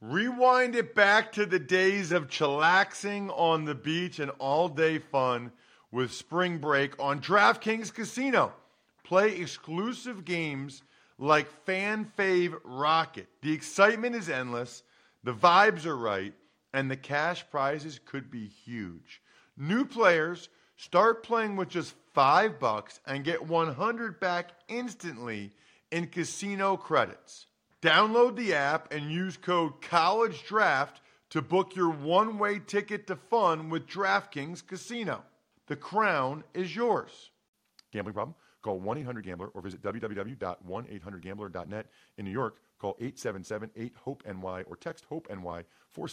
Rewind it back to the days of chillaxing on the beach and all-day fun with Spring Break on DraftKings Casino. Play exclusive games like Fan Fave Rocket. The excitement is endless, the vibes are right, and the cash prizes could be huge. New players start playing with just $5 and get $100 back instantly in casino credits. Download the app and use code COLLEGEDRAFT to book your one-way ticket to fun with DraftKings Casino. The crown is yours. Gambling problem? Call 1-800-GAMBLER or visit www.1800gambler.net. In New York, call 877-8-HOPE-NY or text HOPE-NY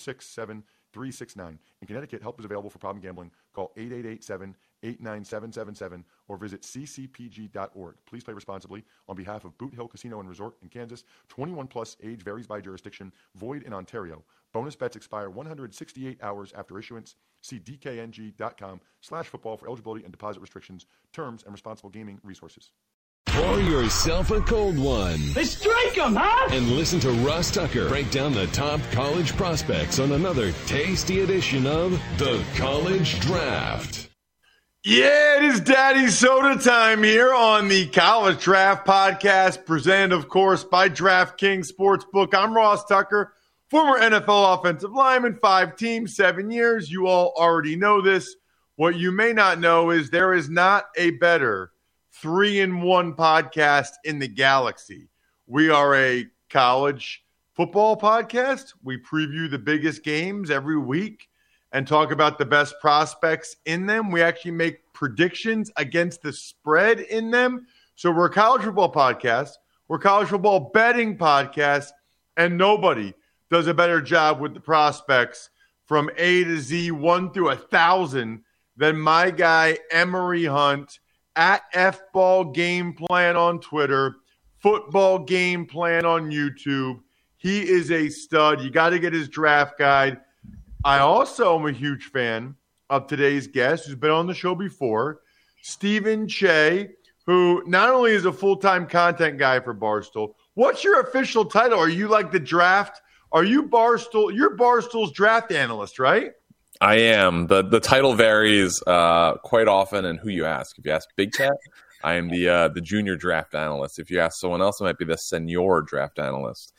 467-369. In Connecticut, help is available for problem gambling. Call 888-7-897-7777 or visit ccpg.org. Please play responsibly. On behalf of Boot Hill Casino and Resort in Kansas, 21 plus, age varies by jurisdiction, void in Ontario. Bonus bets expire 168 hours after issuance. See dkng.com/football for eligibility and deposit restrictions, terms, and responsible gaming resources. Pour yourself a cold one. Let's strike 'em, huh? And listen to Ross Tucker break down the top college prospects on another tasty edition of The College Draft. Yeah, it is Daddy Soda time here on the College Draft Podcast, presented, of course, by DraftKings Sportsbook. I'm Ross Tucker, former NFL offensive lineman, 5 teams, 7 years. You all already know this. What you may not know is there is not a better 3-in-1 podcast in the galaxy. We are a college football podcast. We preview the biggest games every week and talk about the best prospects in them. We actually make predictions against the spread in them. So we're a college football podcast. We're a college football betting podcast, and nobody does a better job with the prospects from A to Z, 1 through 1,000, than my guy, Emory Hunt, at FBall Game Plan on Twitter, Football Game Plan on YouTube. He is a stud. You got to get his draft guide. I also am a huge fan of today's guest, who's been on the show before, Stephen Che, who not only is a full-time content guy for Barstool. What's your official title? Are you like the draft? Are you Barstool? You're Barstool's draft analyst, right? I am. The title varies quite often in who you ask. If you ask Big Cat, I am the junior draft analyst. If you ask someone else, it might be the senior draft analyst.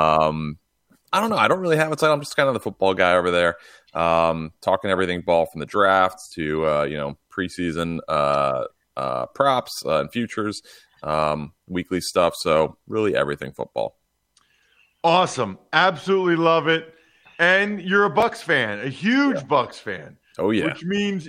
I don't know. I don't really have a title. I'm just kind of the football guy over there, talking everything ball from the drafts to preseason props and futures, weekly stuff. So really everything football. Awesome. Absolutely love it. And you're a Bucs fan, a huge Bucs fan. Oh, yeah. Which means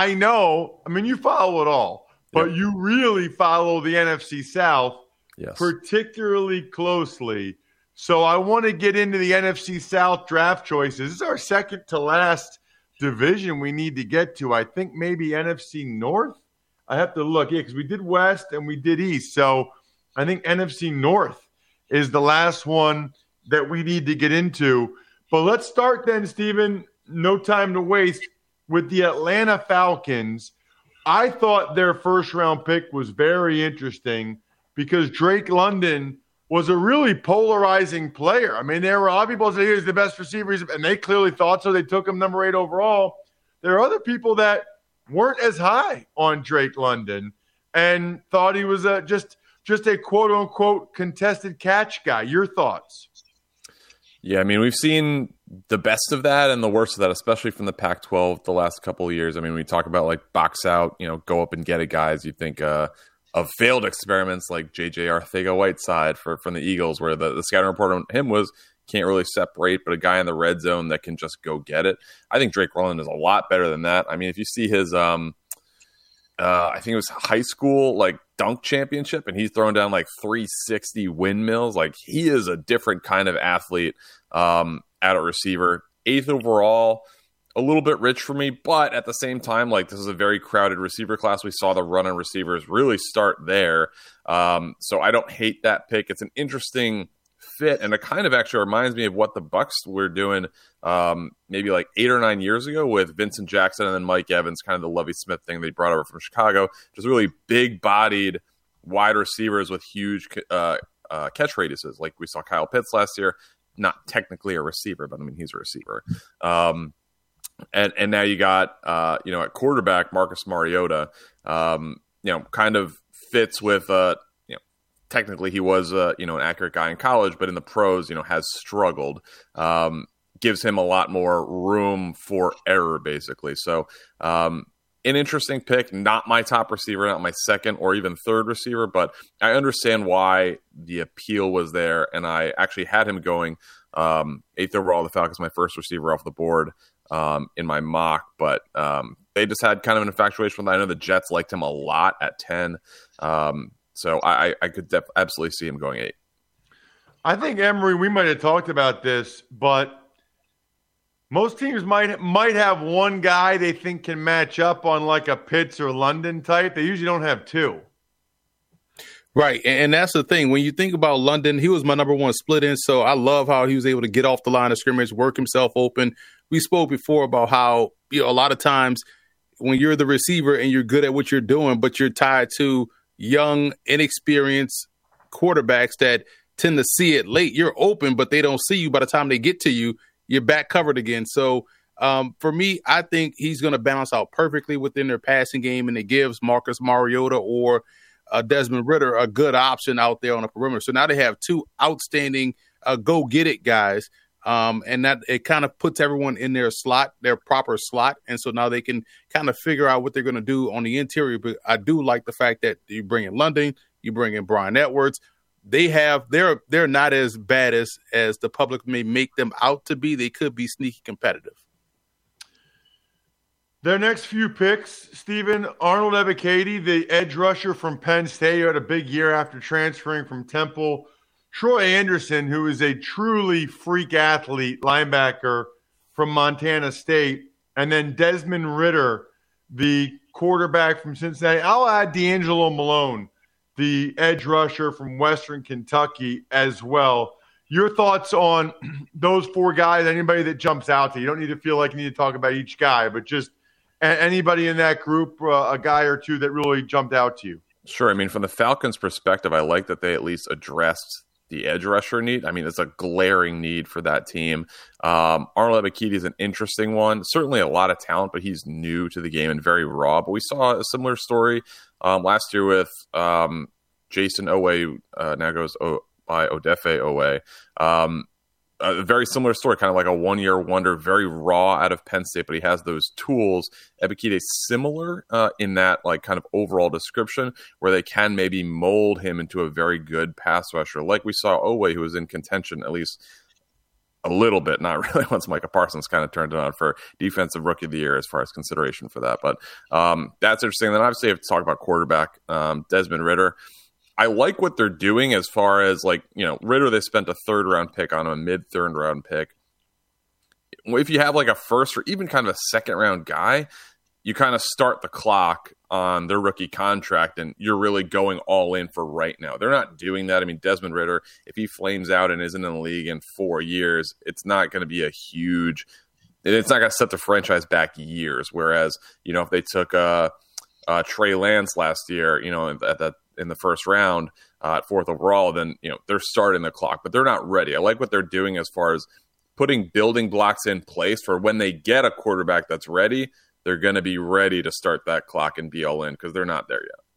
you follow it all, but you really follow the NFC South particularly closely. So I want to get into the NFC South draft choices. This is our second to last division we need to get to. I think maybe NFC North. I have to look. Yeah, because we did West and we did East. So I think NFC North is the last one that we need to get into. But let's start then, Stephen, no time to waste, with the Atlanta Falcons. I thought their first-round pick was very interesting because Drake London was a really polarizing player. I mean, there were a lot of people that said he was the best receiver, and they clearly thought so. They took him number 8 overall. There are other people that weren't as high on Drake London and thought he was just a quote-unquote contested catch guy. Your thoughts? Yeah, I mean, we've seen the best of that and the worst of that, especially from the Pac-12 the last couple of years. I mean, we talk about like box out, go up and get it guys. You think of failed experiments like J.J. Arcega-Whiteside from the Eagles, where the scouting report on him was can't really separate, but a guy in the red zone that can just go get it. I think Drake London is a lot better than that. I mean, if you see his I think it was high school like dunk championship, and he's throwing down like 360 windmills. Like, he is a different kind of athlete at a receiver. 8th overall, a little bit rich for me, but at the same time, like, this is a very crowded receiver class. We saw the run-on receivers really start there. So I don't hate that pick. It's an interesting fit, and it kind of actually reminds me of what the Bucs were doing maybe like 8 or 9 years ago with Vincent Jackson and then Mike Evans, kind of the Lovie Smith thing they brought over from Chicago. Just really big-bodied wide receivers with huge catch radiuses. Like we saw Kyle Pitts last year. not technically a receiver, but I mean, he's a receiver. And now you got, at quarterback, Marcus Mariota, kind of fits with, technically he was, an accurate guy in college, but in the pros, has struggled. Gives him a lot more room for error, basically. So, an interesting pick, not my top receiver, not my second or even third receiver, but I understand why the appeal was there. And I actually had him going 8th overall. The Falcons, my first receiver off the board in my mock, but they just had kind of an infatuation with him. I know the Jets liked him a lot at 10. So I could absolutely see him going 8. I think, Emory, we might have talked about this, but most teams might have one guy they think can match up on like a Pitts or London type. They usually don't have two. Right, and that's the thing. When you think about London, he was my number one split in, so I love how he was able to get off the line of scrimmage, work himself open. We spoke before about how a lot of times when you're the receiver and you're good at what you're doing, but you're tied to young, inexperienced quarterbacks that tend to see it late. You're open, but they don't see you. By the time they get to you, you're back covered again. So for me, I think he's going to balance out perfectly within their passing game, and it gives Marcus Mariota or Desmond Ridder a good option out there on the perimeter. So now they have two outstanding go-get-it guys, and that it kind of puts everyone in their slot, their proper slot. And so now they can kind of figure out what they're going to do on the interior. But I do like the fact that you bring in London, you bring in Brian Edwards. They're not as bad as the public may make them out to be. They could be sneaky competitive. Their next few picks, Stephen, Arnold Ebiketie, the edge rusher from Penn State, who had a big year after transferring from Temple. Troy Anderson, who is a truly freak athlete linebacker from Montana State. And then Desmond Ridder, the quarterback from Cincinnati. I'll add D'Angelo Malone, the edge rusher from Western Kentucky as well. Your thoughts on those four guys, anybody that jumps out to you? You don't need to feel like you need to talk about each guy, but just anybody in that group, a guy or two that really jumped out to you. Sure. I mean, from the Falcons' perspective, I like that they at least addressed the edge rusher need. I mean, it's a glaring need for that team. Arnold Ebiketie is an interesting one. Certainly a lot of talent, but he's new to the game and very raw. But we saw a similar story last year with Jason Owe, now goes by Odefe Owe. A very similar story, kind of like a one-year wonder, very raw out of Penn State, but he has those tools. Ebiketie is similar in that like kind of overall description where they can maybe mold him into a very good pass rusher. Like we saw Owe, who was in contention at least a little bit, not really once Micah Parsons kind of turned it on for Defensive Rookie of the Year as far as consideration for that. But that's interesting. Then obviously you have to talk about quarterback, Desmond Ridder. I like what they're doing as far as Ridder, they spent a 3rd round pick on him, a mid-3rd round pick. If you have like a 1st or even kind of a 2nd round guy, you kind of start the clock on their rookie contract and you're really going all in for right now. They're not doing that. I mean, Desmond Ridder, if he flames out and isn't in the league in 4 years, it's not going to be it's not going to set the franchise back years. Whereas, if they took Trey Lance last year, in the 1st round at 4th overall, then they're starting the clock, but they're not ready. I like what they're doing as far as putting building blocks in place for when they get a quarterback that's ready, they're going to be ready to start that clock and be all in because they're not there yet.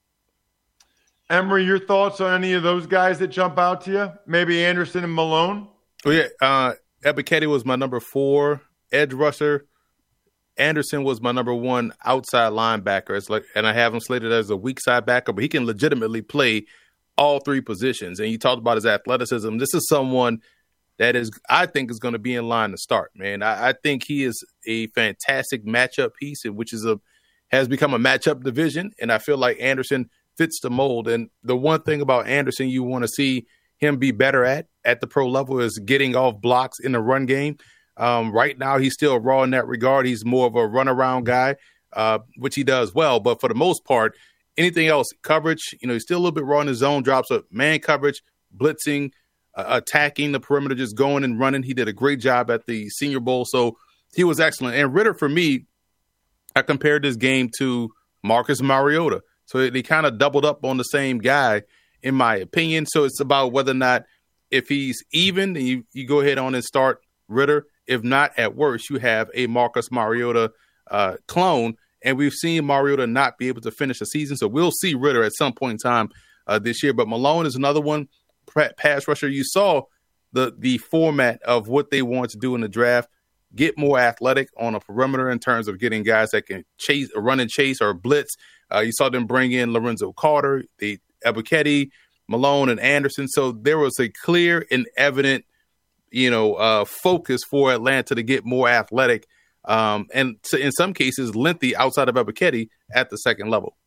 Emory, your thoughts on any of those guys that jump out to you? Maybe Anderson and Malone? Oh, yeah. Ebiketie was my number 4 edge rusher. Anderson was my number 1 outside linebacker. And I have him slated as a weak side backer, but he can legitimately play all 3 positions. And you talked about his athleticism. This is someone that I think is going to be in line to start, man. I think he is a fantastic matchup piece, which has become a matchup division. And I feel like Anderson fits the mold. And the one thing about Anderson you want to see him be better at the pro level is getting off blocks in the run game. Right now, he's still raw in that regard. He's more of a runaround guy, which he does well. But for the most part, anything else, coverage, he's still a little bit raw in his zone, drops up man coverage, blitzing, attacking the perimeter, just going and running. He did a great job at the Senior Bowl. So he was excellent. And Ridder, for me, I compared this game to Marcus Mariota. So they kind of doubled up on the same guy, in my opinion. So it's about whether or not If he's even, then you go ahead on and start Ritter. If not, at worst, you have a Marcus Mariota clone. And we've seen Mariota not be able to finish the season. So we'll see Ritter at some point in time this year. But Malone is another one, pass rusher. You saw the format of what they want to do in the draft. Get more athletic on a perimeter in terms of getting guys that can chase, or run and chase, or blitz. You saw them bring in Lorenzo Carter, Ebiketie, Malone, and Anderson. So there was a clear and evident, focus for Atlanta to get more athletic, and in some cases lengthy outside of Ebiketie at the second level.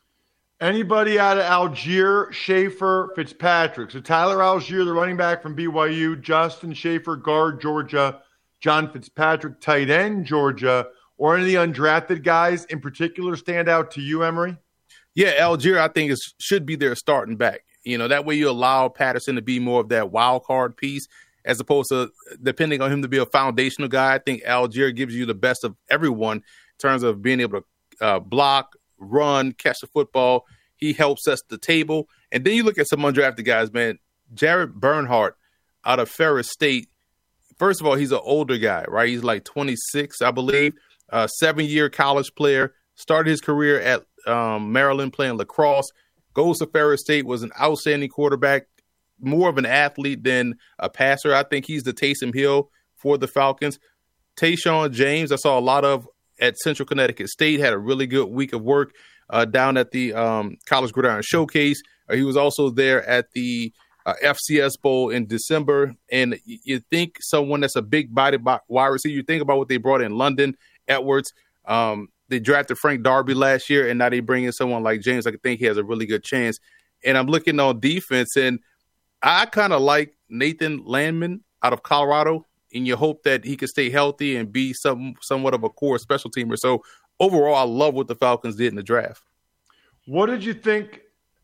Anybody out of Algier, Schaefer, Fitzpatrick. So Tyler Algier, the running back from BYU, Justin Schaefer, guard, Georgia, John Fitzpatrick, tight end, Georgia, or any of the undrafted guys in particular stand out to you, Emory? Yeah, Algier, I think should be their starting back. That way you allow Patterson to be more of that wild card piece as opposed to depending on him to be a foundational guy. I think Algier gives you the best of everyone in terms of being able to block, run, catch the football. He helps set the table. And then you look at some undrafted guys, man. Jared Bernhardt out of Ferris State. First of all, he's an older guy, right? He's like 26, I believe. 7-year college player. Started his career at Maryland playing lacrosse. Goes to Ferris State, was an outstanding quarterback, more of an athlete than a passer. I think he's the Taysom Hill for the Falcons. Tayshaun James, I saw a lot of at Central Connecticut State, had a really good week of work down at the College Gridiron Showcase. He was also there at the FCS Bowl in December. And you think someone that's a big body wide receiver, you think about what they brought in London Edwards. They drafted Frank Darby last year, and now they bring in someone like James. I think he has a really good chance. And I'm looking on defense, and I kind of like Nathan Landman out of Colorado, and you hope that he can stay healthy and be somewhat of a core special teamer. So overall, I love what the Falcons did in the draft. What did you think,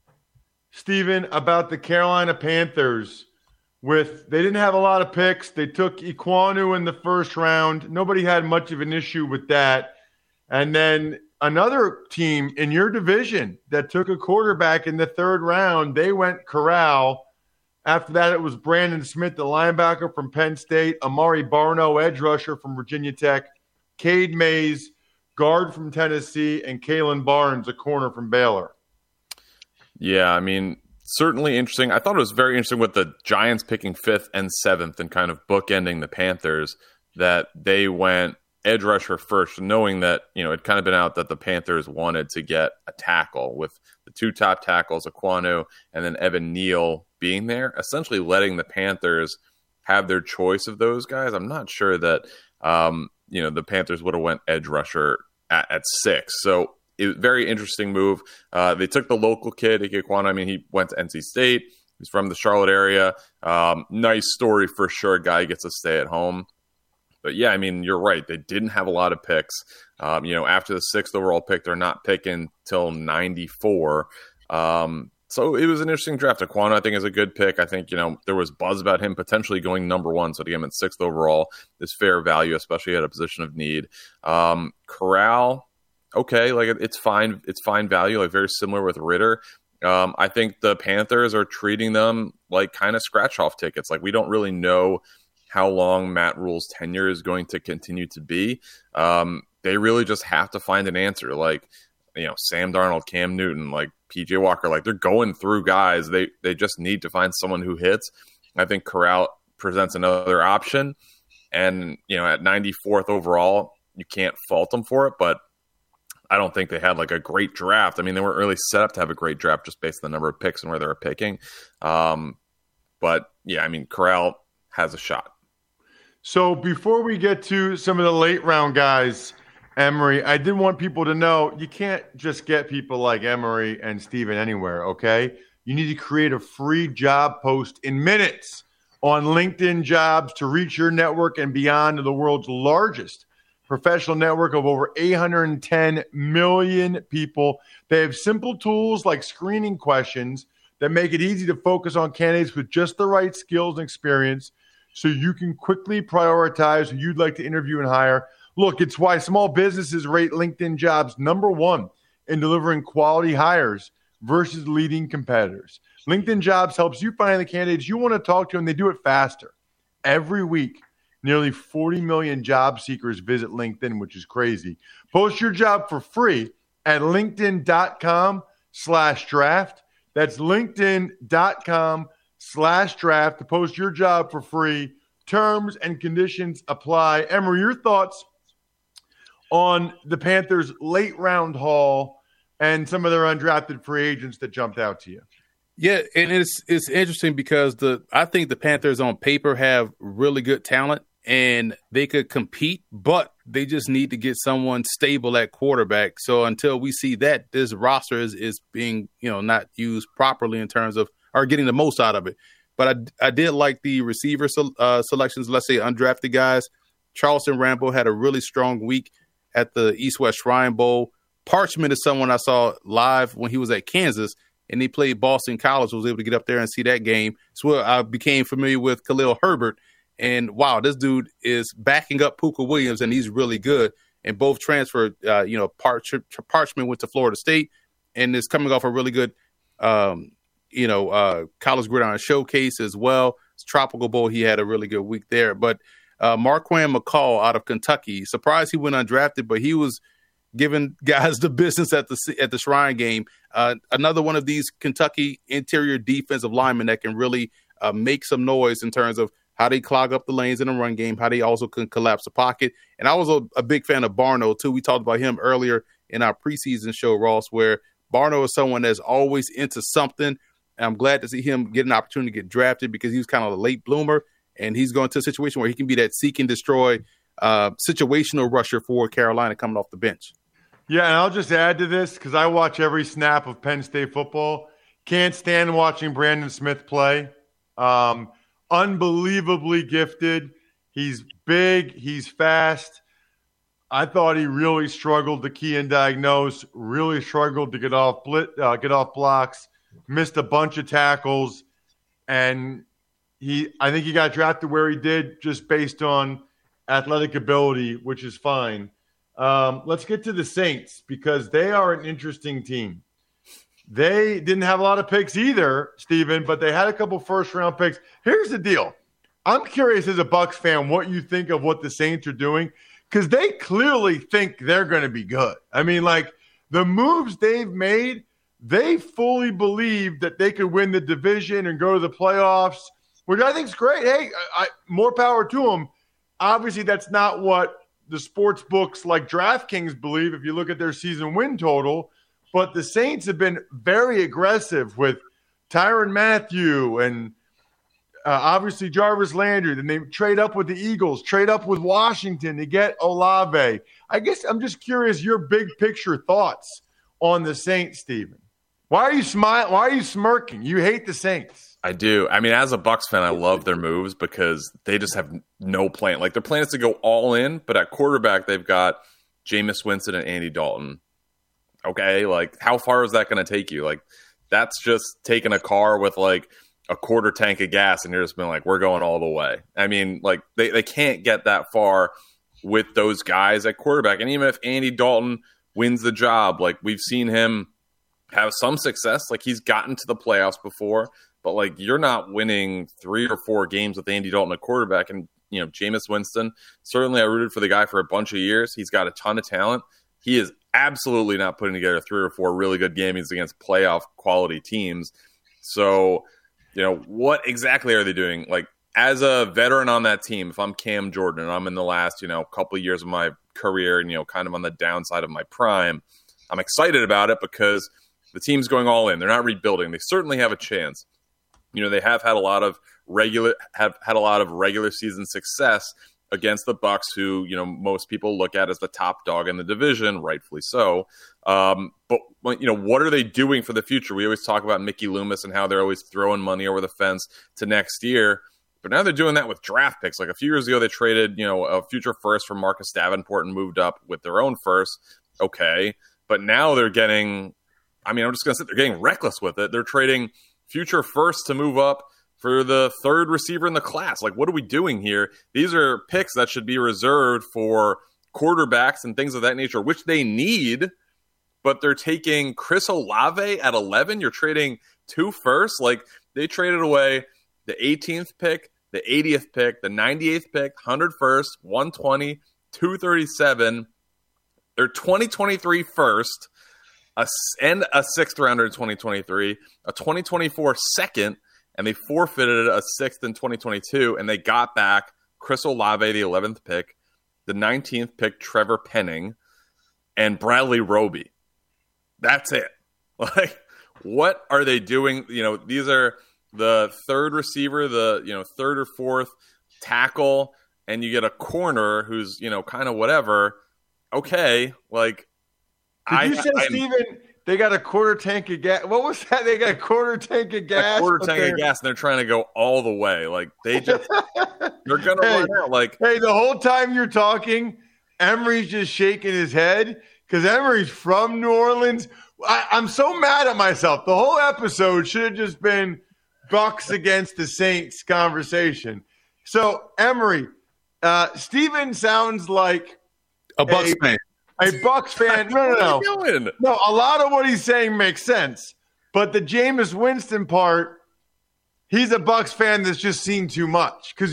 Stephen, about the Carolina Panthers? They didn't have a lot of picks. They took Ekwonu in the first round. Nobody had much of an issue with that. And then another team in your division that took a quarterback in the third round, they went Corral. After that, it was Brandon Smith, the linebacker from Penn State, Amari Barno, edge rusher from Virginia Tech, Cade Mays, guard from Tennessee, and Kalen Barnes, a corner from Baylor. Yeah, I mean, certainly interesting. I thought it was very interesting with the Giants picking 5th and 7th and kind of bookending the Panthers, that they went edge rusher first, knowing that, it'd kind of been out that the Panthers wanted to get a tackle with the 2 top tackles, Ekwonu and then Evan Neal being there, essentially letting the Panthers have their choice of those guys. I'm not sure that, the Panthers would have went edge rusher at 6. So it was a very interesting move. They took the local kid, Ekwonu. I mean, he went to NC State. He's from the Charlotte area. Nice story for sure. Guy gets to stay at home. But yeah, I mean, you're right. They didn't have a lot of picks. After the 6th overall pick, they're not picking till 94. So it was an interesting draft. Ekwonu, I think, is a good pick. I think, there was buzz about him potentially going number 1. So to get him at 6th overall is fair value, especially at a position of need. Corral, okay, like it's fine. It's fine value, like very similar with Ritter. I think the Panthers are treating them like kind of scratch-off tickets. Like we don't really know how long Matt Rule's tenure is going to continue to be. They really just have to find an answer. Like, Sam Darnold, Cam Newton, like PJ Walker, like they're going through guys. They just need to find someone who hits. I think Corral presents another option. And, at 94th overall, you can't fault them for it, but I don't think they had like a great draft. I mean, they weren't really set up to have a great draft just based on the number of picks and where they were picking. But yeah, I mean, Corral has a shot. So before we get to some of the late round guys, Emory, I did want people to know you can't just get people like Emory and Steven anywhere, okay? You need to create a free job post in minutes on LinkedIn Jobs to reach your network and beyond to the world's largest professional network of over 810 million people. They have simple tools like screening questions that make it easy to focus on candidates with just the right skills and experience so you can quickly prioritize who you'd like to interview and hire. Look, it's why small businesses rate LinkedIn Jobs number 1 in delivering quality hires versus leading competitors. LinkedIn Jobs helps you find the candidates you want to talk to, and they do it faster. Every week, nearly 40 million job seekers visit LinkedIn, which is crazy. Post your job for free at linkedin.com/draft. That's linkedin.com/draft to post your job for free. Terms and conditions apply. Emory, your thoughts on the Panthers' late round haul and some of their undrafted free agents that jumped out to you? Yeah, and it's interesting because I think the Panthers on paper have really good talent and they could compete, but they just need to get someone stable at quarterback. So until we see that, this roster is being, not used properly in terms of or getting the most out of it. But I did like the receiver selections, let's say undrafted guys. Charleston Rambo had a really strong week at the East-West Shrine Bowl. Parchment is someone I saw live when he was at Kansas, and he played Boston College, was able to get up there and see that game. So I became familiar with Khalil Herbert. And, wow, this dude is backing up Pooka Williams, and he's really good. And both transferred, Parchment went to Florida State and is coming off a really good College Gridiron Showcase as well. It's Tropical Bowl. He had a really good week there. But Marquand McCall out of Kentucky, surprised he went undrafted, but he was giving guys the business at the Shrine game. Another one of these Kentucky interior defensive linemen that can really make some noise in terms of how they clog up the lanes in the run game, how they also can collapse the pocket. And I was a big fan of Barno, too. We talked about him earlier in our preseason show, Ross, where Barno is someone that's always into something. And I'm glad to see him get an opportunity to get drafted because he was kind of a late bloomer, and he's going to a situation where he can be that seek and destroy situational rusher for Carolina coming off the bench. Yeah, and I'll just add to this because I watch every snap of Penn State football. Can't stand watching Brandon Smith play. Unbelievably gifted. He's big. He's fast. I thought he really struggled to key and diagnose, really struggled to get off blocks, missed a bunch of tackles, and I think he got drafted where he did just based on athletic ability, which is fine. Let's get to the Saints because they are an interesting team. They didn't have a lot of picks either, Steven, but they had a couple first-round picks. Here's the deal. I'm curious as a Bucs fan what you think of what the Saints are doing because they clearly think they're going to be good. I mean, like the moves they've made, they fully believe that they could win the division and go to the playoffs, which I think is great. Hey, more power to them. Obviously, that's not what the sports books like DraftKings believe if you look at their season win total. But the Saints have been very aggressive with Tyrann Mathieu and obviously Jarvis Landry. Then they trade up with the Eagles, trade up with Washington to get Olave. I guess I'm just curious your big picture thoughts on the Saints, Steven. Why are you smiling? Why are you smirking? You hate the Saints. I do. I mean, as a Bucs fan, I love their moves because they just have no plan. Like their plan is to go all in, but at quarterback, they've got Jameis Winston and Andy Dalton. Okay, like how far is that going to take you? Like that's just taking a car with like a quarter tank of gas and you're just being like, we're going all the way. I mean, like they can't get that far with those guys at quarterback. And even if Andy Dalton wins the job, like we've seen him have some success. Like he's gotten to the playoffs before, but like you're not winning 3 or 4 games with Andy Dalton at quarterback. And, Jameis Winston, certainly I rooted for the guy for a bunch of years. He's got a ton of talent. He is absolutely not putting together 3 or 4 really good games against playoff quality teams. So, what exactly are they doing? Like, as a veteran on that team, if I'm Cam Jordan and I'm in the last, couple of years of my career and, kind of on the downside of my prime, I'm excited about it because the team's going all in. They're not rebuilding. They certainly have a chance. They have had a lot of regular season success against the Bucs, who, most people look at as the top dog in the division, rightfully so. But what are they doing for the future? We always talk about Mickey Loomis and how they're always throwing money over the fence to next year. But now they're doing that with draft picks. Like a few years ago, they traded, a future first for Marcus Davenport and moved up with their own first. Okay. But now they're getting, I'm just going to say they're getting reckless with it. They're trading future first to move up for the 3rd receiver in the class. Like, what are we doing here? These are picks that should be reserved for quarterbacks and things of that nature, which they need, but they're taking Chris Olave at 11. You're trading 2 firsts. Like, they traded away the 18th pick, the 80th pick, the 98th pick, 101st, 120, 237, their 2023 first, and a 6th rounder in 2023, a 2024 second, and they forfeited a 6th in 2022, and they got back Chris Olave, the 11th pick, the 19th pick, Trevor Penning, and Bradley Roby. That's it. Like, what are they doing? You know, these are the third receiver, the, you know, third or fourth tackle, and you get a corner who's, you know, kind of whatever. Okay, like, Did you say, Steven, they got a quarter tank of gas? What was that? They got a quarter tank of gas? A quarter tank of gas, and they're trying to go all the way. Like, they're going to run out. Like, hey, the whole time you're talking, Emery's just shaking his head because Emery's from New Orleans. I'm so mad at myself. The whole episode should have just been Bucks against the Saints conversation. So, Emery, Steven sounds like a Bucks fan. A Bucks fan. No. No, a lot of what he's saying makes sense. But the Jameis Winston part, he's a Bucks fan that's just seen too much. Because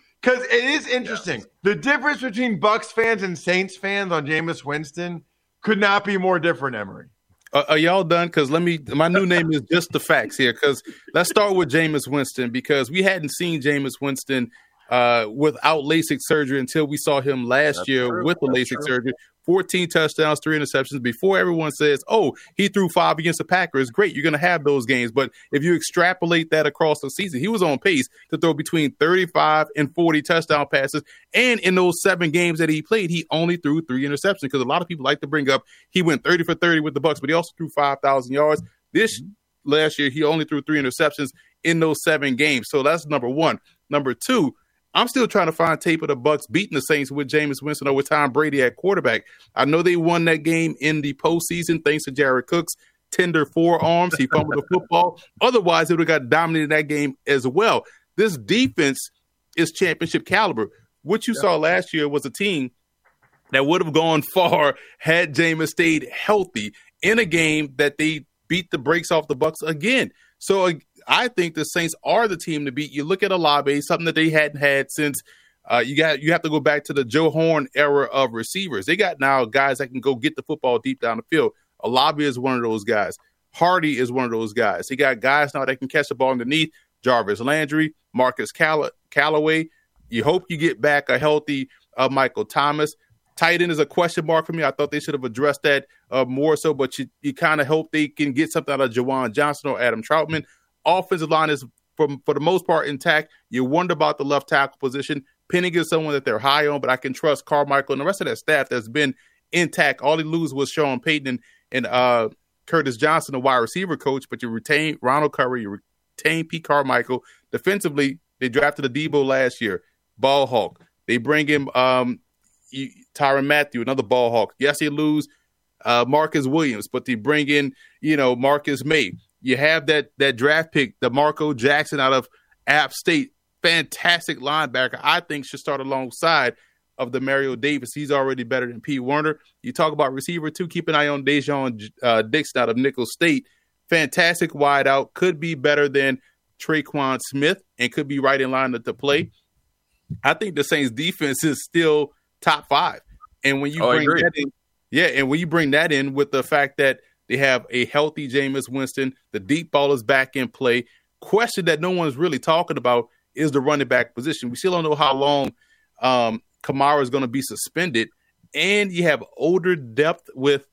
it is interesting. Yes. The difference between Bucks fans and Saints fans on Jameis Winston could not be more different, Emery. Are y'all done? Because my new name is Just the Facts here. Because let's start with Jameis Winston, because we hadn't seen Jameis Winston without LASIK surgery until we saw him last year with the LASIK surgery. 14 touchdowns, 3 interceptions. Before everyone says, oh, he threw 5 against the Packers. Great, you're going to have those games. But if you extrapolate that across the season, he was on pace to throw between 35 and 40 touchdown passes. And in those 7 games that he played, he only threw 3 interceptions, because a lot of people like to bring up he went 30 for 30 with the Bucks, but he also threw 5,000 yards. Last year, he only threw 3 interceptions in those 7 games. So that's number one. Number two, I'm still trying to find tape of the Bucks beating the Saints with Jameis Winston or with Tom Brady at quarterback. I know they won that game in the postseason thanks to Jared Cook's tender forearms. He fumbled the football. Otherwise, it would have got dominated that game as well. This defense is championship caliber. What you saw last year was a team that would have gone far had Jameis stayed healthy in a game that they beat the brakes off the Bucks again. So I think the Saints are the team to beat. You look at Olave, something that they hadn't had since you have to go back to the Joe Horn era of receivers. They got now guys that can go get the football deep down the field. Olave is one of those guys. Hardy is one of those guys. They got guys now that can catch the ball underneath. Jarvis Landry, Marcus Callaway. You hope you get back a healthy Michael Thomas. Tight end is a question mark for me. I thought they should have addressed that more so, but you kind of hope they can get something out of Jawan Johnson or Adam Troutman. Offensive line is, for the most part, intact. You wonder about the left tackle position. Penning is someone that they're high on, but I can trust Carmichael and the rest of that staff that's been intact. All they lose was Sean Payton and Curtis Johnson, the wide receiver coach, but you retain Ronald Curry, you retain Pete Carmichael. Defensively, they drafted a Debo last year, ball hawk. They bring in Tyrann Mathieu, another ball hawk. Yes, they lose Marcus Williams, but they bring in, Marcus May. You have that draft pick, the Marco Jackson out of App State, fantastic linebacker. I think should start alongside of the Mario Davis. He's already better than Pete Werner. You talk about receiver too. Keep an eye on Dejon Dixon out of Nicholls State. Fantastic wide out. Could be better than Traquan Smith and could be right in line to play. I think the Saints defense is still top 5. And when you when you bring that in with the fact that they have a healthy Jameis Winston, the deep ball is back in play. Question that no one's really talking about is the running back position. We still don't know how long Kamara is going to be suspended. And you have older depth with,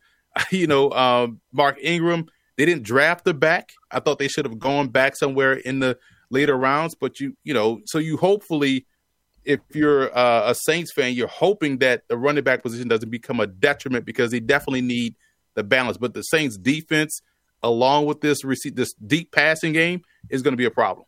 Mark Ingram. They didn't draft the back. I thought they should have gone back somewhere in the later rounds. But, so you hopefully, if you're a Saints fan, you're hoping that the running back position doesn't become a detriment, because they definitely need the balance. But the Saints defense, along with this deep passing game, is going to be a problem.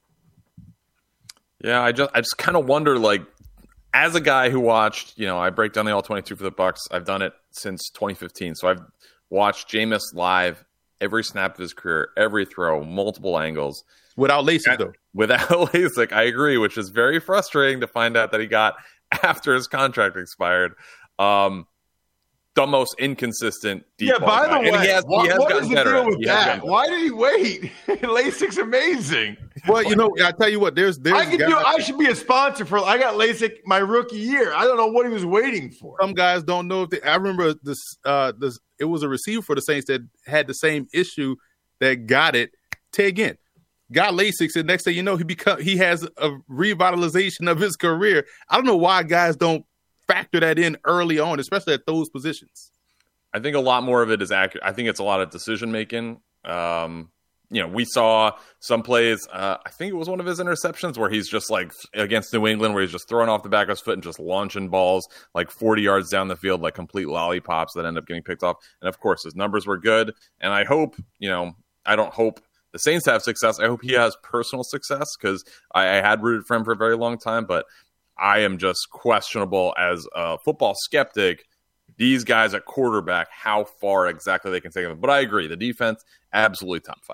Yeah, I just kind of wonder, like, as a guy who watched, I break down the All-22 for the Bucks. I've done it since 2015. So I've watched Jameis live every snap of his career, every throw, multiple angles. Without LASIK, though. Without LASIK, I agree, which is very frustrating to find out that he got after his contract expired. the most inconsistent deep Yeah, ball by guy. the way, what is gotten the better deal at it. with He has that? gotten better. Why did he wait? LASIK's amazing. Well, I tell you what, there's I should be a sponsor for. I got LASIK my rookie year. I don't know what he was waiting for. Some guys don't know if I remember this. It was a receiver for the Saints that had the same issue that got it. Ted Ginn got LASIK, and next thing you know, he has a revitalization of his career. I don't know why guys don't factor that in early on, especially at those positions. I think a lot more of it is accurate. I think it's a lot of decision making. We saw some plays. I think it was one of his interceptions where he's just like against New England, where he's just throwing off the back of his foot and just launching balls like 40 yards down the field, like complete lollipops that end up getting picked off. And of course, his numbers were good. And I hope, I don't hope the Saints have success. I hope he has personal success because I had rooted for him for a very long time. But I am just questionable as a football skeptic. These guys at quarterback, how far exactly they can take them. But I agree. The defense, absolutely top 5.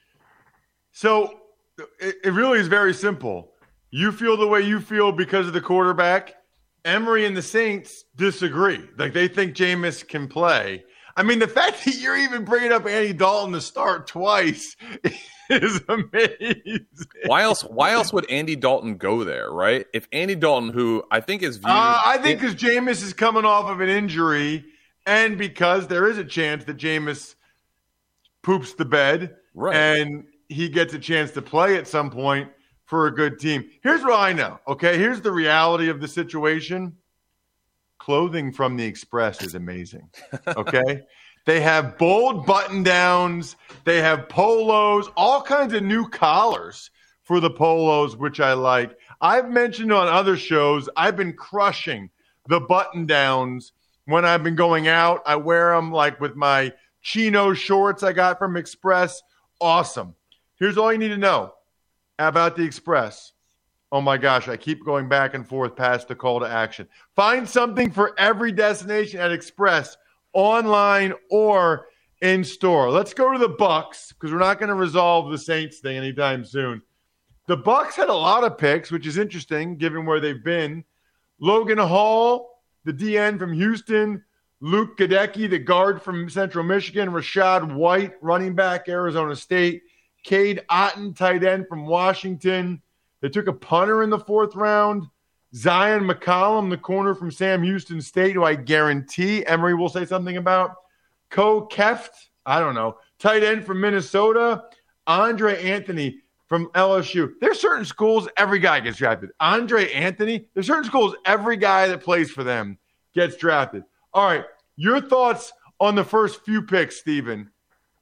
So it really is very simple. You feel the way you feel because of the quarterback. Emery and the Saints disagree. Like, they think Jameis can play. I mean, the fact that you're even bringing up Andy Dalton to start twice is amazing. Why else would Andy Dalton go there, right? If Andy Dalton, who I think is viewed... I think because Jameis is coming off of an injury and because there is a chance that Jameis poops the bed and he gets a chance to play at some point for a good team. Here's what I know, okay? Here's the reality of the situation. Clothing from the Express is amazing, okay? They have bold button-downs. They have polos, all kinds of new collars for the polos, which I like. I've mentioned on other shows, I've been crushing the button-downs when I've been going out. I wear them like with my chino shorts I got from Express. Awesome. Here's all you need to know about the Express. Oh my gosh, I keep going back and forth past the call to action. Find something for every destination at Express, online or in store. Let's go to the Bucs because we're not going to resolve the Saints thing anytime soon. The Bucs had a lot of picks, which is interesting given where they've been. Logan Hall, the DN from Houston. Luke Gadecki, the guard from Central Michigan. Rashad White, running back, Arizona State. Cade Otton, tight end from Washington. They took a punter in the 4th round. Zion McCollum, the corner from Sam Houston State, who I guarantee Emery will say something about. Ko Keft, I don't know, tight end from Minnesota. Andre Anthony from LSU. There's certain schools every guy gets drafted. Andre Anthony, there's certain schools every guy that plays for them gets drafted. All right, your thoughts on the first few picks, Steven?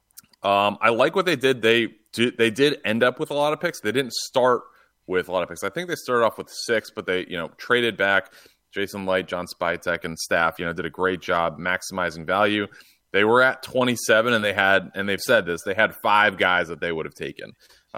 I like what they did. They did end up with a lot of picks. They didn't start with a lot of picks. I think they started off with 6, but they, traded back. Jason Light, John Spytek, and staff, did a great job maximizing value. They were at 27, and they've said this, they had 5 guys that they would have taken.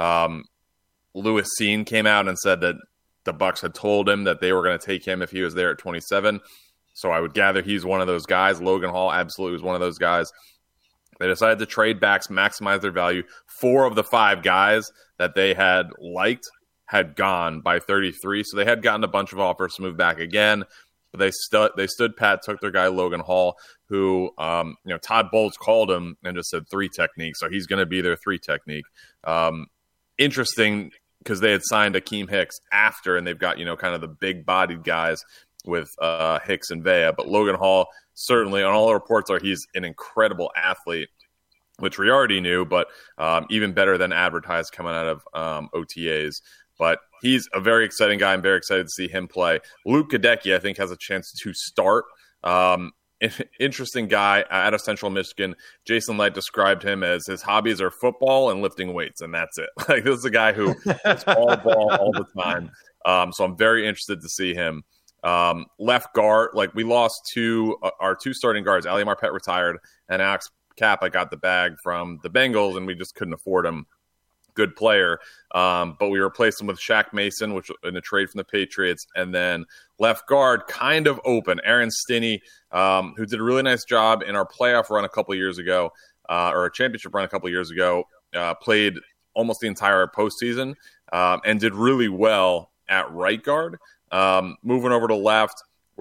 Louis Sean came out and said that the Bucs had told him that they were going to take him if he was there at 27. So I would gather he's one of those guys. Logan Hall absolutely was one of those guys. They decided to trade backs, maximize their value. 4 of the 5 guys that they had liked had gone by 33. So they had gotten a bunch of offers to move back again. But they stood pat, took their guy Logan Hall, who Todd Bowles called him and just said 3 technique. So he's going to be their 3 technique. Interesting because they had signed Akeem Hicks after, and they've got kind of the big bodied guys with Hicks and Vea. But Logan Hall, certainly on all the reports are he's an incredible athlete, which we already knew, but even better than advertised coming out of OTAs. But he's a very exciting guy. I'm very excited to see him play. Luke Gadecki, I think, has a chance to start. Interesting guy out of Central Michigan. Jason Light described him as his hobbies are football and lifting weights, and that's it. Like, this is a guy who is all ball all the time. So I'm very interested to see him. Left guard, we lost our 2 starting guards. Ali Marpet retired, and Alex Kappa got the bag from the Bengals, and we just couldn't afford him. Good player, but we replaced him with Shaq Mason, which in a trade from the Patriots, and then left guard kind of open. Aaron Stinney, who did a really nice job in our playoff run a couple of years ago, or a championship run a couple of years ago, played almost the entire postseason and did really well at right guard. Moving over to left,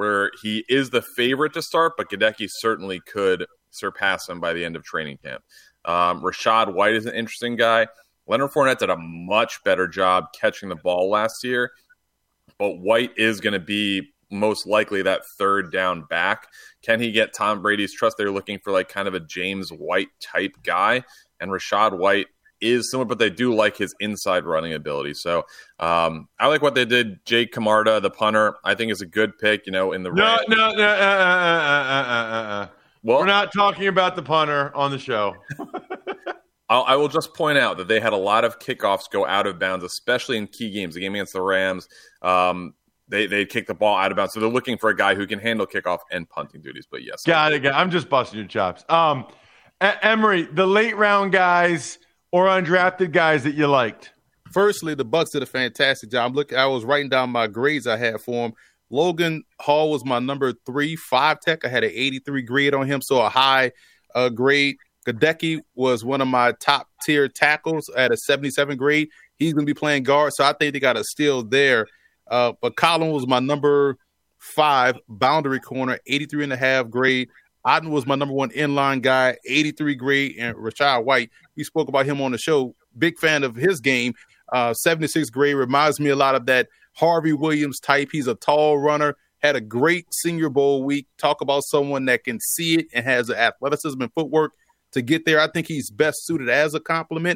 where he is the favorite to start, but Goedeke certainly could surpass him by the end of training camp. Rachaad White is an interesting guy. Leonard Fournette did a much better job catching the ball last year, but White is going to be most likely that third down back. Can he get Tom Brady's trust? They're looking for like kind of a James White type guy, and Rachaad White is similar, but they do like his inside running ability. So I like what they did. Jake Camarda, the punter, I think is a good pick, in the Well, we're not talking about the punter on the show. I will just point out that they had a lot of kickoffs go out of bounds, especially in key games. The game against the Rams, they kicked the ball out of bounds. So they're looking for a guy who can handle kickoff and punting duties. But yes. Got it. I'm just busting your chops. Emory, the late round guys or undrafted guys that you liked? Firstly, the Bucs did a fantastic job. Look, I was writing down my grades I had for him. Logan Hall was my number 3-5 tech. I had an 83 grade on him, so a high grade. Goedeke was one of my top-tier tackles at a 77 grade. He's going to be playing guard, so I think they got a steal there. But Colin was my number 5 boundary corner, 83.5 grade. Otten was my number 1 inline guy, 83 grade. And Rachaad White, we spoke about him on the show. Big fan of his game. 76 grade reminds me a lot of that Harvey Williams type. He's a tall runner, had a great Senior Bowl week. Talk about someone that can see it and has the athleticism and footwork to get there. I think he's best suited as a complement.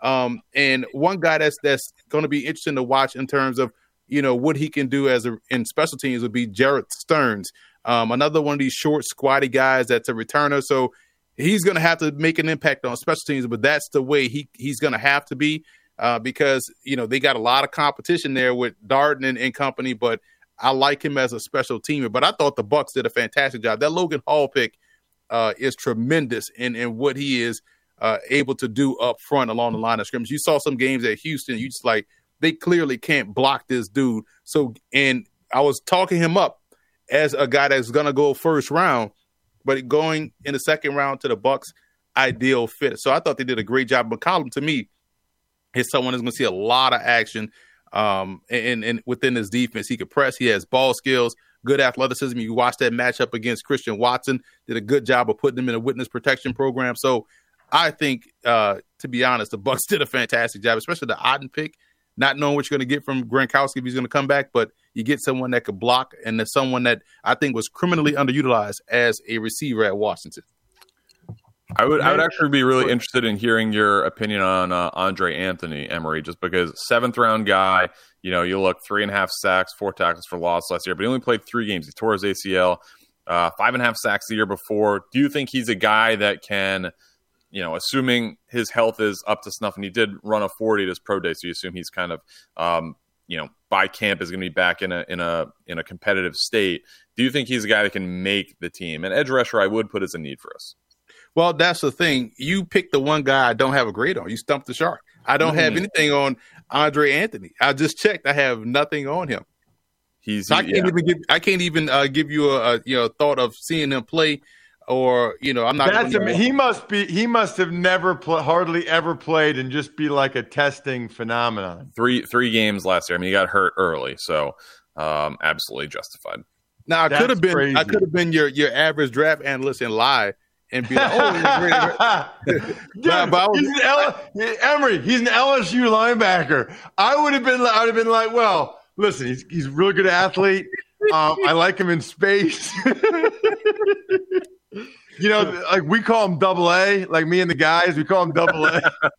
And one guy that's going to be interesting to watch in terms of, what he can do in special teams would be Jared Stearns. Another one of these short, squatty guys that's a returner. So he's going to have to make an impact on special teams, but that's the way he's going to have to be because, they got a lot of competition there with Darden and company, but I like him as a special teamer. But I thought the Bucs did a fantastic job. That Logan Hall pick is tremendous in what he is able to do up front along the line of scrimmage. You saw some games at Houston. You just they clearly can't block this dude. So, and I was talking him up as a guy that's going to go first round, but going in the second round to the Bucs, ideal fit. So I thought they did a great job. McCollum, to me, is someone who's going to see a lot of action and within his defense. He could press. He has ball skills, good athleticism. You watch that matchup against Christian Watson, did a good job of putting him in a witness protection program. So I think, to be honest, the Bucs did a fantastic job, especially the Otten pick, not knowing what you're going to get from Gronkowski if he's going to come back, but you get someone that could block and there's someone that I think was criminally underutilized as a receiver at Washington. I would actually be really interested in hearing your opinion on Andre Anthony, Emory, just because 7th round guy, you look 3.5 sacks, 4 tackles for loss last year, but he only played 3 games. He tore his ACL, 5.5 sacks the year before. Do you think he's a guy that can, assuming his health is up to snuff, and he did run a 40 at his pro day, so you assume he's kind of, by camp is going to be back in a competitive state. Do you think he's a guy that can make the team? And edge rusher, I would put as a need for us. Well, that's the thing. You picked the one guy I don't have a grade on. You stumped the shark. I don't have anything on Andre Anthony. I just checked. I have nothing on him. I can't even give you a thought of seeing him play, or I'm not. He must have never hardly ever played and just be like a testing phenomenon. Three games last year. I mean, he got hurt early, so absolutely justified. Now I could have been your average draft analyst and lie. And be like, Dude, Emory, he's an LSU linebacker. I would have been like, well, listen, he's a really good athlete. I like him in space. Like we call him AA, like me and the guys, we call him AA.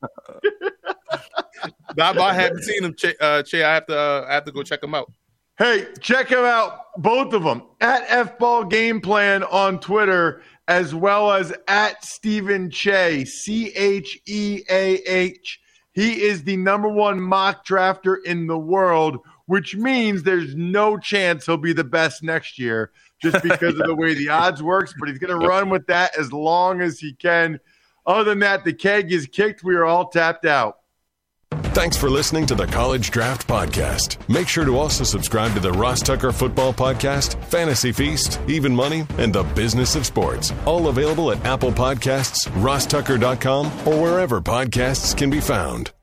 I haven't seen him, Che. I have to go check him out. Hey, check him out, both of them, at FBall Game Plan on Twitter, as well as at Stephen Cheah, Cheah. He is the number 1 mock drafter in the world, which means there's no chance he'll be the best next year just because of the way the odds works, but he's going to run with that as long as he can. Other than that, the keg is kicked. We are all tapped out. Thanks for listening to the College Draft Podcast. Make sure to also subscribe to the Ross Tucker Football Podcast, Fantasy Feast, Even Money, and The Business of Sports. All availavailable at Apple Podcasts, rosstucker.com, or wherever podcasts can be found.